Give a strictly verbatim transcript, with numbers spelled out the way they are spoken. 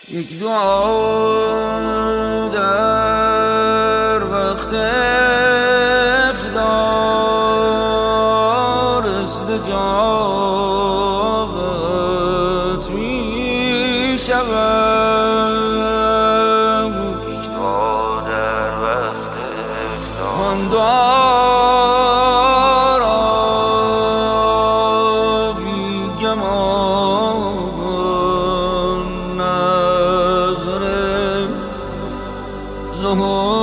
یک دعا در وقت افطار استجابت می شود. یک دعا در وقت افطار من دعا را بی گمان نظر ظهور